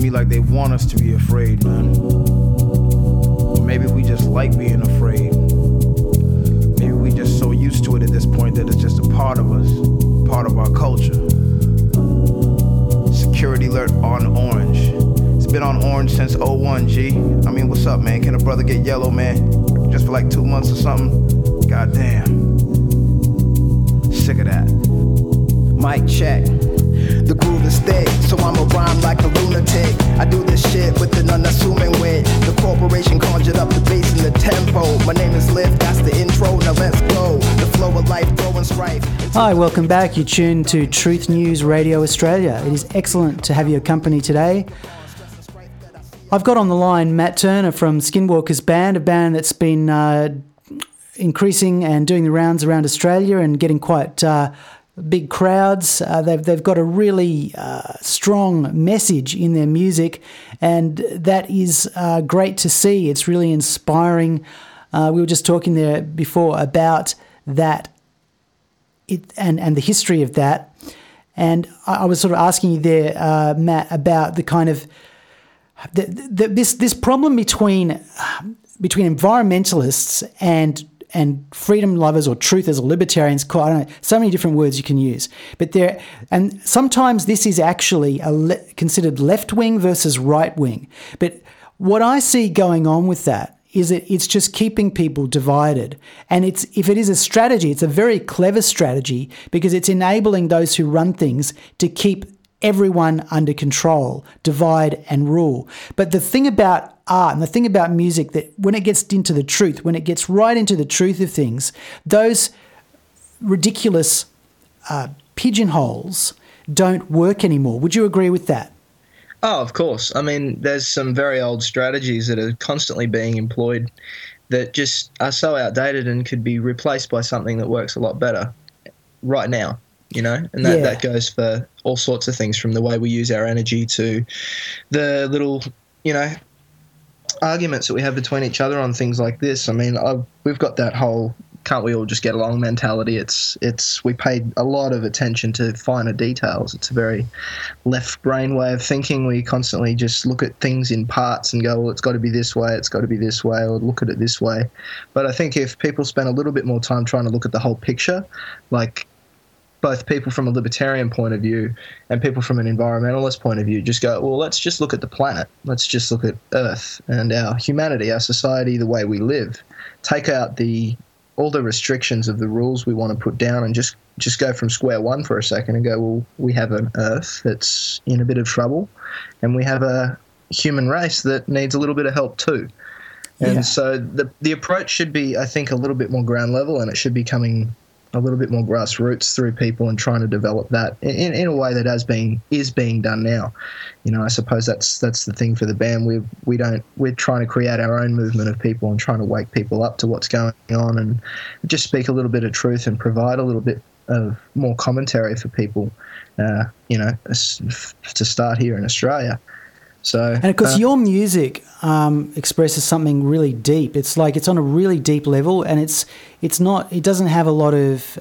me like they want us to be afraid, man. Or maybe we just like being afraid. Maybe we just so used to it at this point that it's just a part of us, part of our culture. Security alert on orange. It's been on orange since '01, G. I mean, what's up, man? Can a brother get yellow, man? Just for like 2 months or something? Goddamn. Sick of that. Mic check. The groove is thick, so I'ma rhyme like a lunatic. I do this shit with an unassuming wit. The corporation conjured up the bass and the tempo. My name is Lift, that's the intro, now let's go. The flow of life, throwing strife. Hi, welcome back. You're tuned to Truth News Radio Australia. It is excellent to have your company today. I've got on the line Matt Turner from Skinwalkers Band, a band that's been increasing and doing the rounds around Australia and getting quite big crowds. They've got a really strong message in their music, and that is great to see. It's really inspiring. We were just talking there before about that and the history of that. And I was sort of asking you there, Matt, about the kind of this problem between environmentalists and freedom lovers or truthers or libertarians. I don't know, so many different words you can use. But and sometimes this is actually considered left-wing versus right-wing. But what I see going on with that is that it's just keeping people divided. And if it is a strategy, it's a very clever strategy because it's enabling those who run things to keep everyone under control, divide and rule. But the thing about art and the thing about music, that when it gets into the truth, when it gets right into the truth of things, those ridiculous pigeonholes don't work anymore. Would you agree with that? Oh, of course. I mean, there's some very old strategies that are constantly being employed that just are so outdated and could be replaced by something that works a lot better right now, you know? And that goes for all sorts of things, from the way we use our energy to the little, arguments that we have between each other on things like this. I mean, we've got that whole can't we all just get along mentality. We paid a lot of attention to finer details. It's a very left brain way of thinking. We constantly just look at things in parts and go, well, it's got to be this way, it's got to be this way, or look at it this way. But I think if people spend a little bit more time trying to look at the whole picture, like both people from a libertarian point of view and people from an environmentalist point of view, just go, well, let's just look at the planet. Let's just look at Earth and our humanity, our society, the way we live. Take out all the restrictions of the rules we want to put down and just go from square one for a second and go, well, we have an Earth that's in a bit of trouble and we have a human race that needs a little bit of help too. And so the approach should be, I think, a little bit more ground level, and it should be coming a little bit more grassroots through people and trying to develop that in a way that is being done now. I suppose that's the thing for the band. We're trying to create our own movement of people and trying to wake people up to what's going on and just speak a little bit of truth and provide a little bit of more commentary for people, to start here in Australia. So, and of course, your music expresses something really deep. It's like it's on a really deep level, and it doesn't have a lot of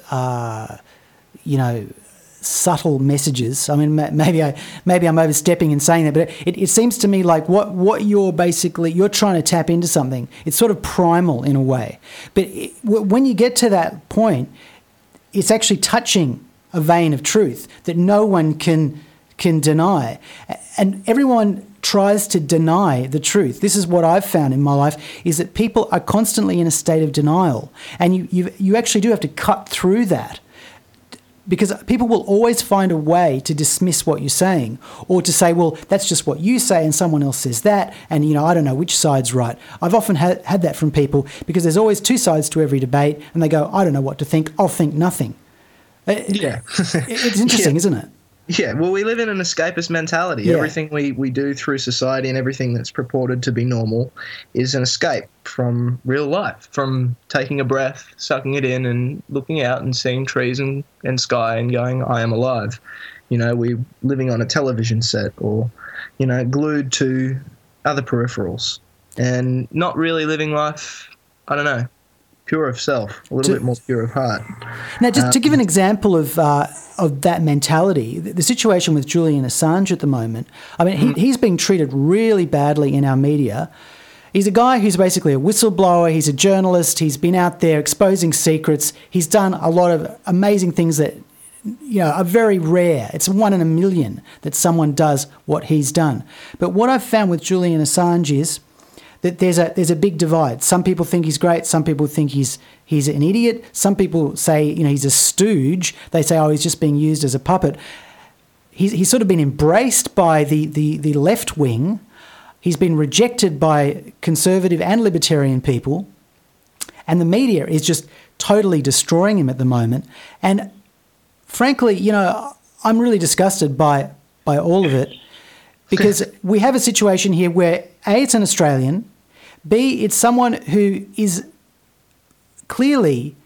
subtle messages. I mean, maybe I'm overstepping in saying that, but it seems to me like what you're trying to tap into something. It's sort of primal in a way, but when you get to that point, it's actually touching a vein of truth that no one can deny, and everyone tries to deny the truth. This is what I've found in my life, is that people are constantly in a state of denial, and you actually do have to cut through that, because people will always find a way to dismiss what you're saying, or to say, well, that's just what you say and someone else says that, and I don't know which side's right. I've often had that from people, because there's always two sides to every debate, and they go, I don't know what to think, I'll think nothing. It's interesting, isn't it? Yeah, well, we live in an escapist mentality. Yeah. Everything we do through society and everything that's purported to be normal is an escape from real life, from taking a breath, sucking it in and looking out and seeing trees and sky and going, I am alive. We're living on a television set or, glued to other peripherals and not really living life, I don't know, pure of self, a little bit more pure of heart. Now, just to give an example of of that mentality. The situation with Julian Assange at the moment, I mean, he's being treated really badly in our media. He's a guy who's basically a whistleblower. He's a journalist. He's been out there exposing secrets. He's done a lot of amazing things that, you know, are very rare. It's 1 in a million that someone does what he's done. But what I've found with Julian Assange is that there's a big divide. Some people think he's great. Some people think he's an idiot. Some people say, you know, he's a stooge. They say, oh, he's just being used as a puppet. He's sort of been embraced by the left wing. He's been rejected by conservative and libertarian people. And the media is just totally destroying him at the moment. And frankly, you know, I'm really disgusted by all of it, because we have a situation here where A, it's an Australian, B, it's someone who is clearly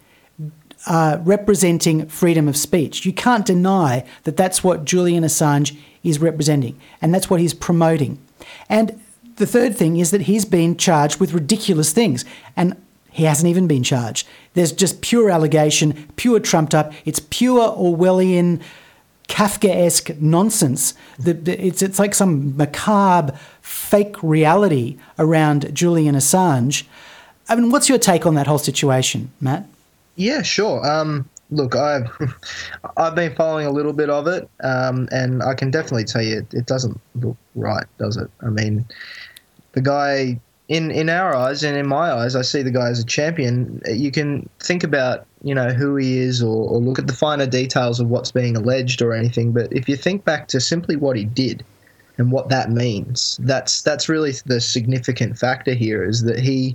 representing freedom of speech. You can't deny that that's what Julian Assange is representing, and that's what he's promoting. And the third thing is that he's been charged with ridiculous things, and he hasn't even been charged. There's just pure allegation, pure trumped up. It's pure Orwellian, Kafkaesque nonsense. It's like some macabre fake reality around Julian Assange. I mean, what's your take on that whole situation, Matt? Yeah, sure. Look, I've been following a little bit of it, and I can definitely tell you it doesn't look right, does it? I mean, the guy, in our eyes and in my eyes, I see the guy as a champion. You can think about, you know, who he is or look at the finer details of what's being alleged or anything, but if you think back to simply what he did and what that means, that's really the significant factor here, is that he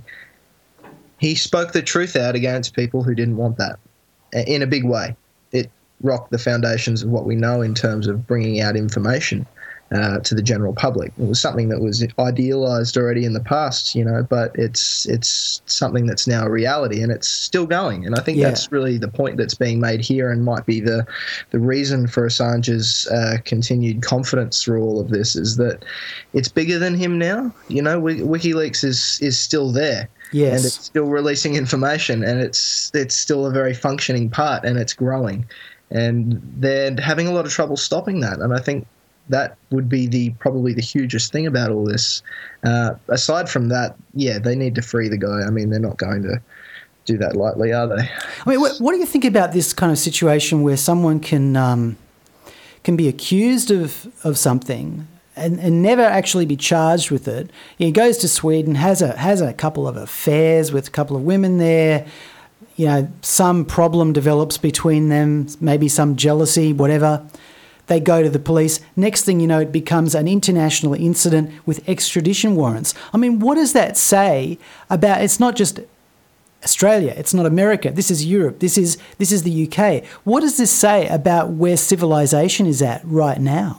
spoke the truth out against people who didn't want that in a big way. It rocked the foundations of what we know in terms of bringing out information to the general public. It was something that was idealized already in the past, you know, but it's something that's now a reality, and it's still going. And I think that's really the point that's being made here, and might be the reason for Assange's continued confidence through all of this, is that it's bigger than him now. You know, WikiLeaks is still there. Yes. And it's still releasing information, and it's still a very functioning part, and it's growing. And they're having a lot of trouble stopping that. And I think that would be probably the hugest thing about all this. Aside from that, yeah, they need to free the guy. I mean, they're not going to do that lightly, are they? I mean, what do you think about this kind of situation where someone can be accused of something and never actually be charged with it? He goes to Sweden, has a couple of affairs with a couple of women there. You know, some problem develops between them, maybe some jealousy, whatever. They go to the police. Next thing you know, it becomes an international incident with extradition warrants. I mean, what does that say about? It's not just Australia. It's not America. This is Europe. This is the UK. What does this say about where civilization is at right now?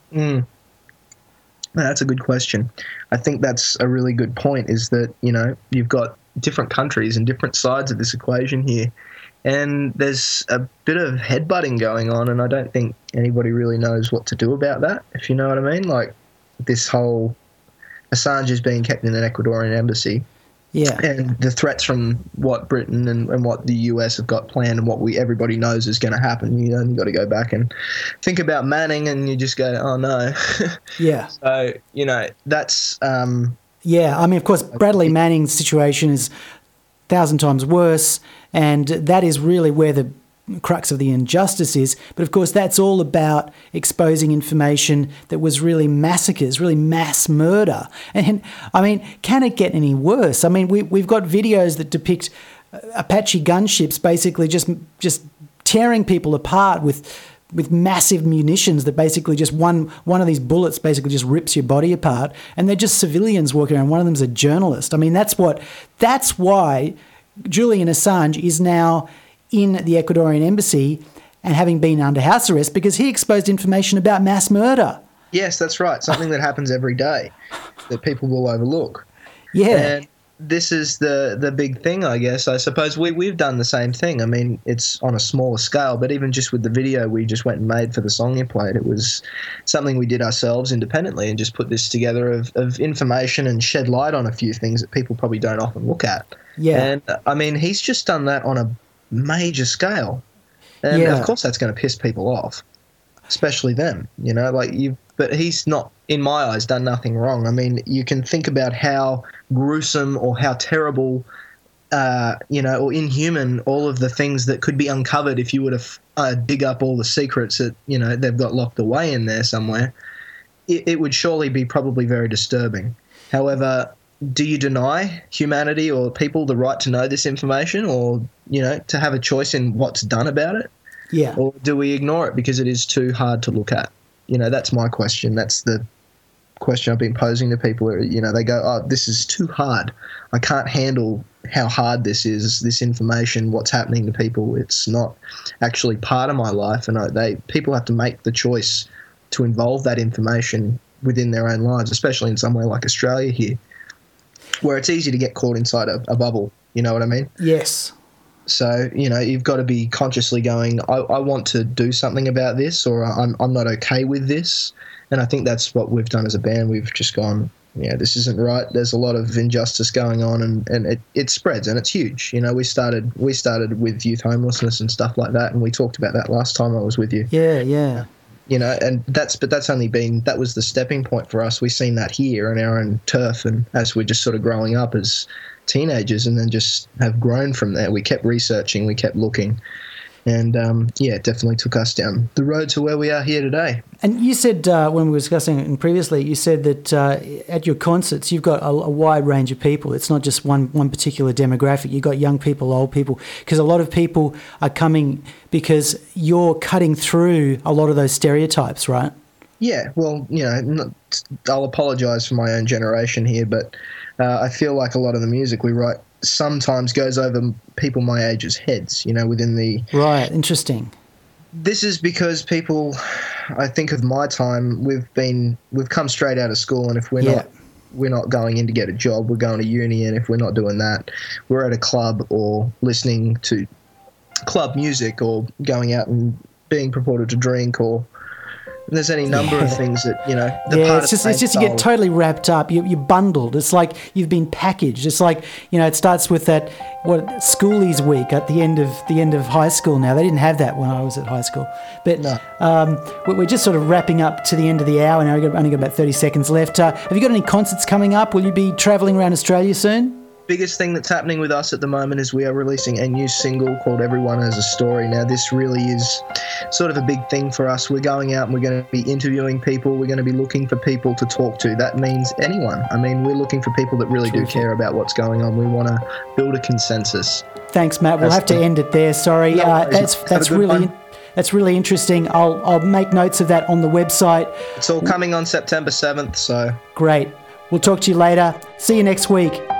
That's a good question. I think that's a really good point, is that, you know, you've got different countries and different sides of this equation here. And there's a bit of headbutting going on, and I don't think anybody really knows what to do about that, if you know what I mean. Like, this whole Assange is being kept in an Ecuadorian embassy. Yeah. And the threats from what Britain and what the US have got planned, and what everybody knows is going to happen. You know, you've got to go back and think about Manning, and you just go, oh, no. Yeah. So, you know, that's... yeah, I mean, of course, Bradley Manning's situation is 1,000 times worse, and that is really where the crux of the injustice is. But of course, that's all about exposing information that was really massacres, really mass murder. And I mean, can it get any worse? I mean, we've got videos that depict Apache gunships basically just tearing people apart with massive munitions that basically just one of these bullets basically just rips your body apart, and they're just civilians walking around. One of them's a journalist. I mean, that's why Julian Assange is now in the Ecuadorian embassy and having been under house arrest, because he exposed information about mass murder. Yes, that's right. Something that happens every day that people will overlook. Yeah. And this is the big thing, I guess. I suppose we've done the same thing. I mean, it's on a smaller scale, but even just with the video we just went and made for the song you played, it was something we did ourselves independently, and just put this together of information and shed light on a few things that people probably don't often look at. Yeah. And, I mean, he's just done that on a major scale. And Yeah. of course that's going to piss people off, especially them, you know, like but he's not, in my eyes, done nothing wrong. I mean, you can think about how gruesome or how terrible, you know, or inhuman all of the things that could be uncovered if you were to dig up all the secrets that, you know, they've got locked away in there somewhere. It would surely be probably very disturbing. However, do you deny humanity or people the right to know this information, or, you know, to have a choice in what's done about it? Yeah. Or do we ignore it because it is too hard to look at? You know, that's my question. That's the question I've been posing to people where, you know, they go, oh, this is too hard. I can't handle how hard this is, this information, what's happening to people. It's not actually part of my life. And people have to make the choice to involve that information within their own lives, especially in somewhere like Australia here, where it's easy to get caught inside a bubble. You know what I mean? Yes. So, you know, you've got to be consciously going, I want to do something about this, or I'm not okay with this. And I think that's what we've done as a band. We've just gone, yeah, this isn't right. There's a lot of injustice going on, and it spreads, and it's huge. You know, we started with youth homelessness and stuff like that, and we talked about that last time I was with you. Yeah, yeah. You know, and that was the stepping point for us. We've seen that here on our own turf, and as we're just sort of growing up as teenagers, and then just have grown from there. We kept researching, we kept looking, and it definitely took us down the road to where we are here today. And you said, when we were discussing it previously, you said that at your concerts you've got a wide range of people. It's not just one particular demographic. You've got young people, old people, because a lot of people are coming because you're cutting through a lot of those stereotypes, right? Yeah, well, you know, I'll apologise for my own generation here, but I feel like a lot of the music we write sometimes goes over people my age's heads, you know, within the... Right, interesting. This is because people, I think of my time, we've come straight out of school, and if we're not going in to get a job, we're going to uni, and if we're not doing that, we're at a club or listening to club music or going out and being purported to drink, or there's any number of things that, you know... It's just you get totally wrapped up. You're bundled. It's like you've been packaged. It's like, you know, it starts with that, Schoolies week at the end of high school now. They didn't have that when I was at high school. But No. We're just sort of wrapping up to the end of the hour now. We've only got about 30 seconds left. Have you got any concerts coming up? Will you be travelling around Australia soon? Biggest thing that's happening with us at the moment is we are releasing a new single called Everyone Has a Story. Now, this really is sort of a big thing for us. We're going out and we're going to be interviewing people. We're going to be looking for people to talk to. That means anyone. I mean, we're looking for people that really do care about what's going on. We want to build a consensus. Thanks, Matt. We'll have to end it there. Sorry. That's really interesting. I'll make notes of that on the website. It's all coming on September 7th, so... Great. We'll talk to you later. See you next week.